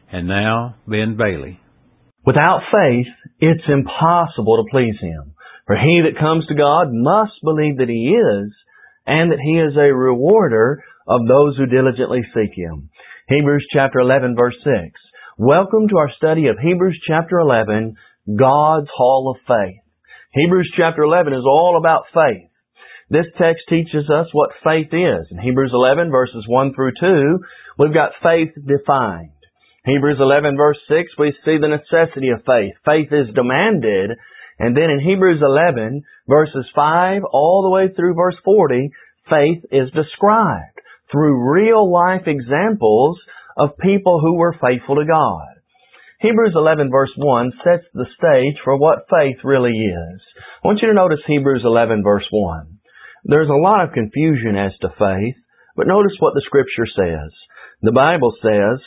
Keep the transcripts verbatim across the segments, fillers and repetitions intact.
And now, Ben Bailey. Without faith, it's impossible to please Him. For he that comes to God must believe that He is, and that He is a rewarder of those who diligently seek Him. Hebrews chapter eleven, verse six. Welcome to our study of Hebrews chapter eleven, God's Hall of Faith. Hebrews chapter eleven is all about faith. This text teaches us what faith is. In Hebrews eleven, verses one through two, we've got faith defined. Hebrews eleven, verse six, we see the necessity of faith. Faith is demanded. And then in Hebrews eleven, verses five all the way through verse forty, faith is described through real life examples of people who were faithful to God. Hebrews eleven, verse one sets the stage for what faith really is. I want you to notice Hebrews eleven, verse one. There's a lot of confusion as to faith, but notice what the Scripture says. The Bible says,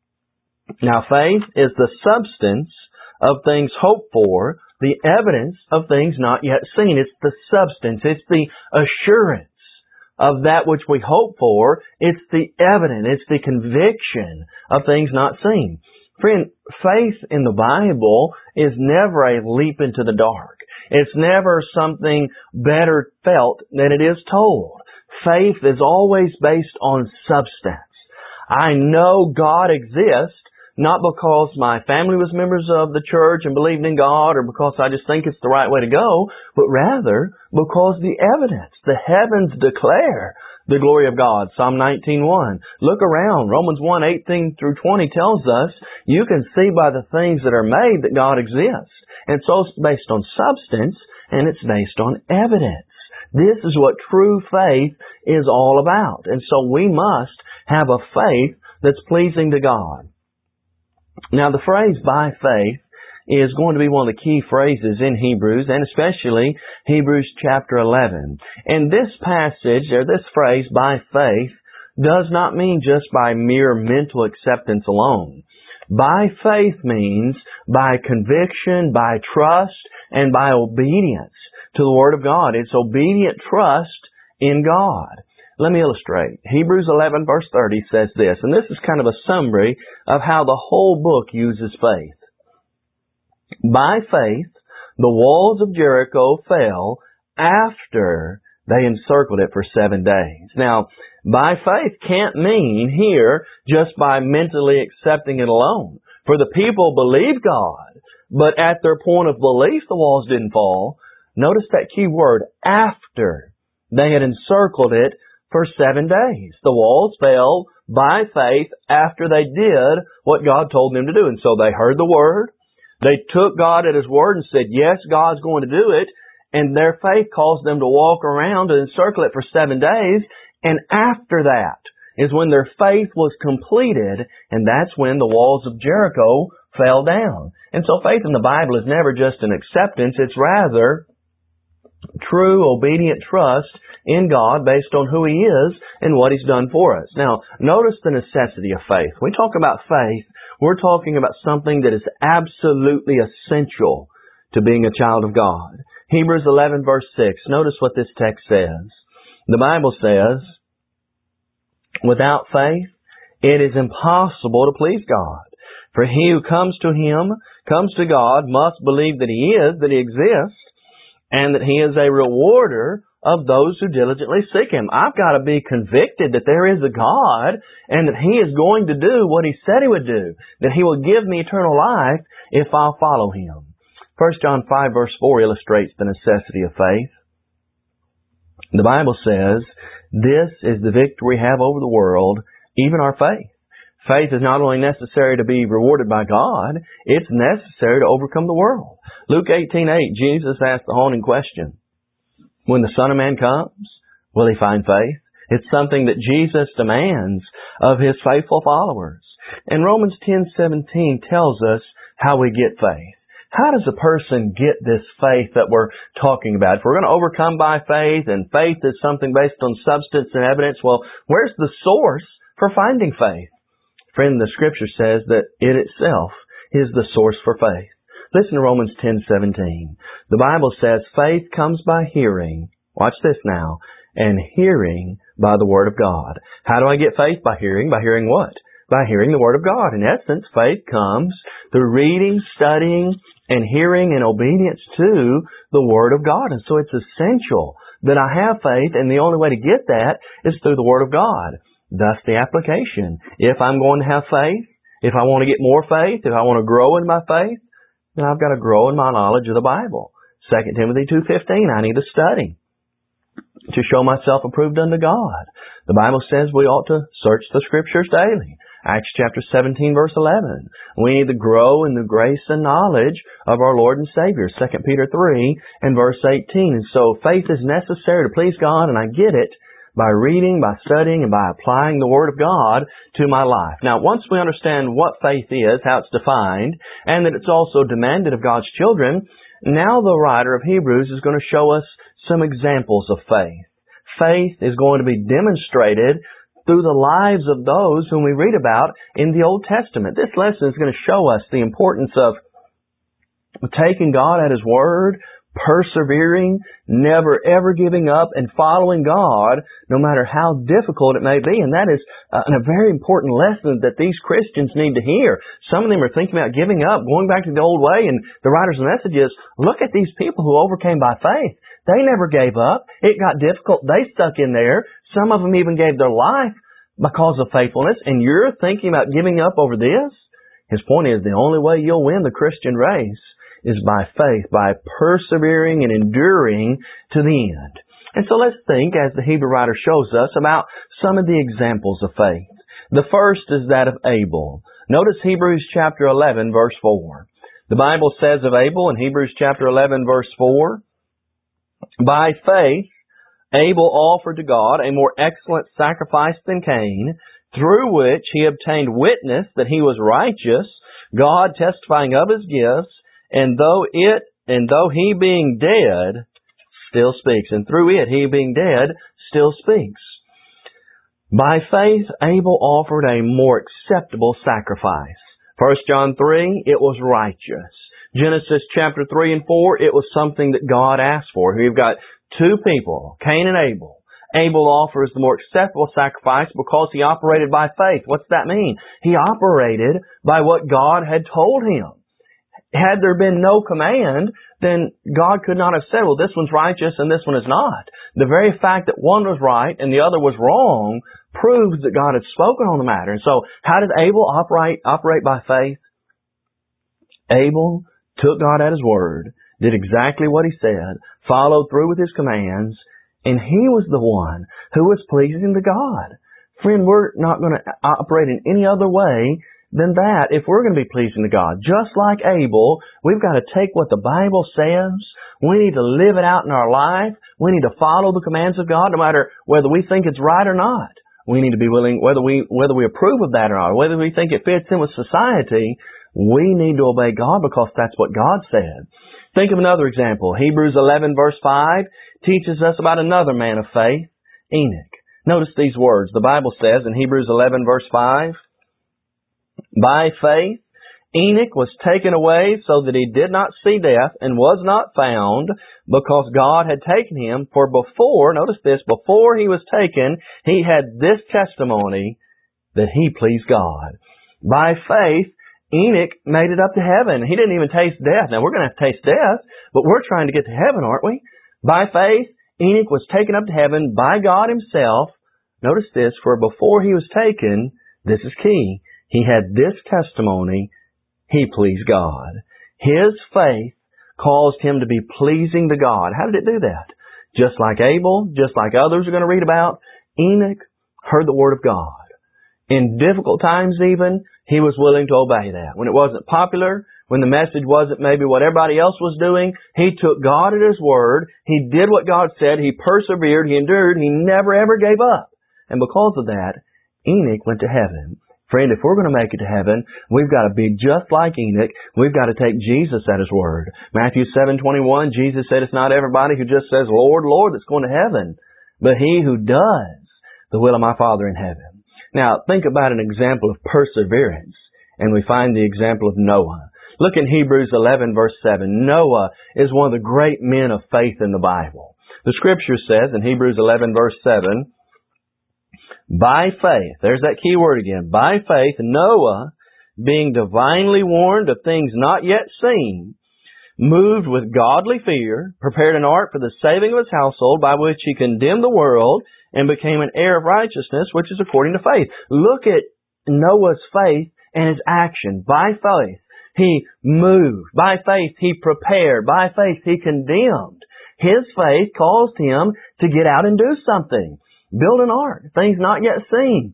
"Now faith is the substance of things hoped for, the evidence of things not yet seen." It's the substance. It's the assurance of that which we hope for. It's the evidence. It's the conviction of things not seen. Friend, faith in the Bible is never a leap into the dark. It's never something better felt than it is told. Faith is always based on substance. I know God exists, not because my family was members of the church and believed in God, or because I just think it's the right way to go, but rather because the evidence, the heavens declare the glory of God. Psalm nineteen one. Look around. Romans one, eighteen through twenty tells us you can see by the things that are made that God exists. And so it's based on substance, and it's based on evidence. This is what true faith is all about. And so we must have a faith that's pleasing to God. Now, the phrase "by faith" is going to be one of the key phrases in Hebrews, and especially Hebrews chapter eleven. And this passage, or this phrase, "by faith," does not mean just by mere mental acceptance alone. By faith means by conviction, by trust, and by obedience to the Word of God. It's obedient trust in God. Let me illustrate. Hebrews eleven, verse thirty says this, and this is kind of a summary of how the whole book uses faith. "By faith, the walls of Jericho fell after they encircled it for seven days." Now, by faith can't mean here just by mentally accepting it alone. For the people believed God, but at their point of belief, the walls didn't fall. Notice that key word, after they had encircled it for seven days. The walls fell by faith after they did what God told them to do. And so they heard the Word. They took God at His Word and said, yes, God's going to do it. And their faith caused them to walk around and encircle it for seven days. And after that is when their faith was completed. And that's when the walls of Jericho fell down. And so faith in the Bible is never just an acceptance. It's rather true, obedient trust in God based on who He is and what He's done for us. Now, notice the necessity of faith. When we talk about faith, we're talking about something that is absolutely essential to being a child of God. Hebrews eleven, verse six. Notice what this text says. The Bible says, "Without faith, it is impossible to please God. For he who comes to Him, comes to God, must believe that He is, that He exists, and that He is a rewarder of those who diligently seek Him." I've got to be convicted that there is a God and that He is going to do what He said He would do, that He will give me eternal life if I'll follow Him. First John five, verse four illustrates the necessity of faith. The Bible says, "This is the victory we have over the world, even our faith." Faith is not only necessary to be rewarded by God, it's necessary to overcome the world. Luke eighteen eight, Jesus asked the haunting question, when the Son of Man comes, will He find faith? It's something that Jesus demands of His faithful followers. And Romans ten seventeen tells us how we get faith. How does a person get this faith that we're talking about? If we're going to overcome by faith, and faith is something based on substance and evidence, well, where's the source for finding faith? Friend, the Scripture says that it itself is the source for faith. Listen to Romans ten seventeen. The Bible says, "Faith comes by hearing," watch this now, "and hearing by the Word of God." How do I get faith? By hearing. By hearing what? By hearing the Word of God. In essence, faith comes through reading, studying, and hearing in obedience to the Word of God. And so it's essential that I have faith, and the only way to get that is through the Word of God. Thus the application. If I'm going to have faith, if I want to get more faith, if I want to grow in my faith, then I've got to grow in my knowledge of the Bible. Second Timothy two fifteen, I need to study to show myself approved unto God. The Bible says we ought to search the Scriptures daily. Acts chapter seventeen, verse eleven. We need to grow in the grace and knowledge of our Lord and Savior. Second Peter three and verse eighteen. And so faith is necessary to please God, and I get it by reading, by studying, and by applying the Word of God to my life. Now, once we understand what faith is, how it's defined, and that it's also demanded of God's children, now the writer of Hebrews is going to show us some examples of faith. Faith is going to be demonstrated through the lives of those whom we read about in the Old Testament. This lesson is going to show us the importance of taking God at His Word, persevering, never ever giving up, and following God no matter how difficult it may be. And that is uh, a very important lesson that these Christians need to hear. Some of them are thinking about giving up, going back to the old way, and the writer's message is, look at these people who overcame by faith. They never gave up. It got difficult. They stuck in there. Some of them even gave their life because of faithfulness. And you're thinking about giving up over this? His point is the only way you'll win the Christian race is by faith, by persevering and enduring to the end. And so let's think, as the Hebrew writer shows us, about some of the examples of faith. The first is that of Abel. Notice Hebrews chapter eleven, verse four. The Bible says of Abel in Hebrews chapter eleven, verse four, by faith, Abel offered to God a more excellent sacrifice than Cain, through which he obtained witness that he was righteous, God testifying of his gifts, and though it, and though he being dead, still speaks. And through it, he being dead, still speaks. By faith, Abel offered a more acceptable sacrifice. First John three, it was righteous. Genesis chapter three and four, it was something that God asked for. We've got two people, Cain and Abel. Abel offers the more acceptable sacrifice because he operated by faith. What's that mean? He operated by what God had told him. Had there been no command, then God could not have said, well, this one's righteous and this one is not. The very fact that one was right and the other was wrong proves that God had spoken on the matter. And so, how did Abel operate, operate by faith? Abel took God at His word, did exactly what He said, followed through with His commands, and he was the one who was pleasing to God. Friend, we're not going to operate in any other way than that if we're going to be pleasing to God. Just like Abel, we've got to take what the Bible says. We need to live it out in our life. We need to follow the commands of God no matter whether we think it's right or not. We need to be willing, whether we whether we approve of that or not, whether we think it fits in with society, we need to obey God because that's what God said. Think of another example. Hebrews eleven verse five teaches us about another man of faith, Enoch. Notice these words. The Bible says in Hebrews eleven verse five, by faith, Enoch was taken away so that he did not see death and was not found because God had taken him. For before, notice this, before he was taken, he had this testimony that he pleased God. By faith, Enoch made it up to heaven. He didn't even taste death. Now, we're going to have to taste death, but we're trying to get to heaven, aren't we? By faith, Enoch was taken up to heaven by God Himself. Notice this, for before he was taken, this is key, he had this testimony, he pleased God. His faith caused him to be pleasing to God. How did it do that? Just like Abel, just like others are going to read about, Enoch heard the Word of God. In difficult times even, he was willing to obey that. When it wasn't popular, when the message wasn't maybe what everybody else was doing, he took God at His word. He did what God said. He persevered. He endured. He never ever gave up. And because of that, Enoch went to heaven. Friend, if we're going to make it to heaven, we've got to be just like Enoch. We've got to take Jesus at His word. Matthew seven twenty-one, Jesus said it's not everybody who just says, Lord, Lord, that's going to heaven, but he who does the will of my Father in heaven. Now, think about an example of perseverance, and we find the example of Noah. Look in Hebrews eleven, verse seven. Noah is one of the great men of faith in the Bible. The Scripture says in Hebrews eleven, verse seven, By faith, there's that key word again, by faith, Noah, being divinely warned of things not yet seen, moved with godly fear, prepared an ark for the saving of his household, by which he condemned the world and became an heir of righteousness, which is according to faith. Look at Noah's faith and his action. By faith, he moved. By faith, he prepared. By faith, he condemned. His faith caused him to get out and do something. Build an ark, things not yet seen.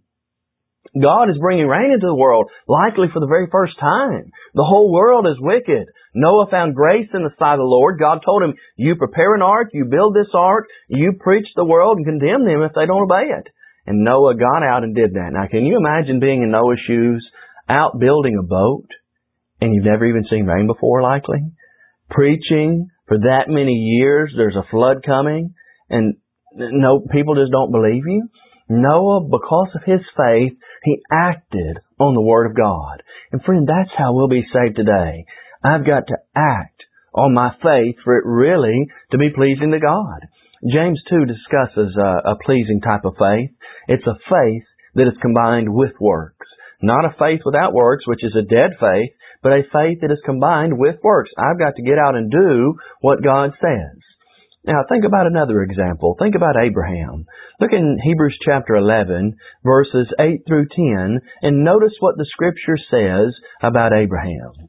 God is bringing rain into the world, likely for the very first time. The whole world is wicked. Noah found grace in the sight of the Lord. God told him, you prepare an ark, you build this ark, you preach the world and condemn them if they don't obey it. And Noah got out and did that. Now, can you imagine being in Noah's shoes, out building a boat, and you've never even seen rain before, likely? Preaching for that many years, there's a flood coming, and no, people just don't believe you. Noah, because of his faith, he acted on the Word of God. And friend, that's how we'll be saved today. I've got to act on my faith for it really to be pleasing to God. James two discusses a, a pleasing type of faith. It's a faith that is combined with works. Not a faith without works, which is a dead faith, but a faith that is combined with works. I've got to get out and do what God says. Now, think about another example. Think about Abraham. Look in Hebrews chapter eleven, verses eight through ten, and notice what the Scripture says about Abraham.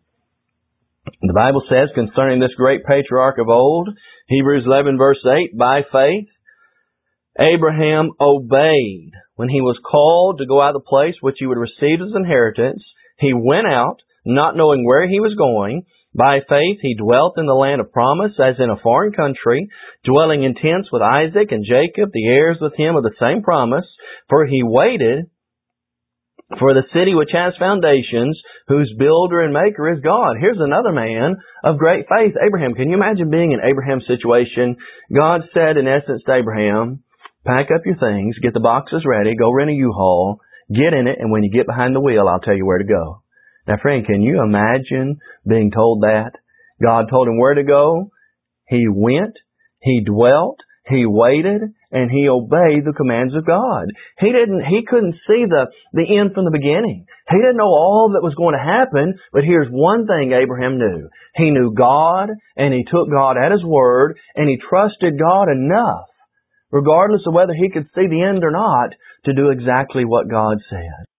The Bible says concerning this great patriarch of old, Hebrews eleven, verse eight, by faith, Abraham obeyed when he was called to go out of the place which he would receive as inheritance. He went out, not knowing where he was going. By faith he dwelt in the land of promise, as in a foreign country, dwelling in tents with Isaac and Jacob, the heirs with him of the same promise. For he waited for the city which has foundations, whose builder and maker is God. Here's another man of great faith, Abraham. Can you imagine being in Abraham's situation? God said, in essence, to Abraham, pack up your things, get the boxes ready, go rent a U-Haul, get in it, and when you get behind the wheel, I'll tell you where to go. Now, friend, can you imagine being told that? God told him where to go. He went, he dwelt, he waited, and he obeyed the commands of God. He didn't, he couldn't see the, the end from the beginning. He didn't know all that was going to happen, but here's one thing Abraham knew. He knew God, and he took God at His word, and he trusted God enough, regardless of whether he could see the end or not, to do exactly what God said.